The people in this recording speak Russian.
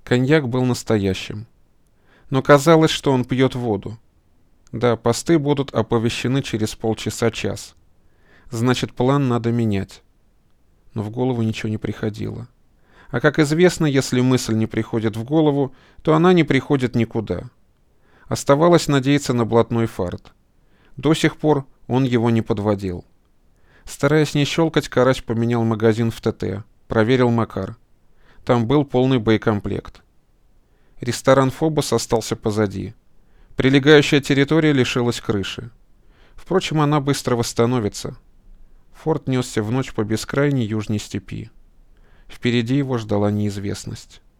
Коньяк был настоящим. Но казалось, что он пьет воду. Да, посты будут оповещены через полчаса-час. Значит, план надо менять. Но в голову ничего не приходило. А как известно, если мысль не приходит в голову, то она не приходит никуда. Оставалось надеяться на блатной фарт. До сих пор он его не подводил. Стараясь не щелкать, Карась поменял магазин в ТТ, проверил Макар. Там был полный боекомплект. Ресторан «Фобос» остался позади. Прилегающая территория лишилась крыши. Впрочем, она быстро восстановится. Форт несся в ночь по бескрайней южной степи. Впереди его ждала неизвестность.